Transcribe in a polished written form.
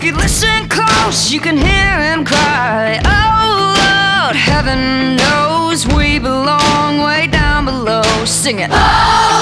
If you listen close, you can hear him cry. Oh Lord, heaven knows we belong way down below. Sing it. Oh!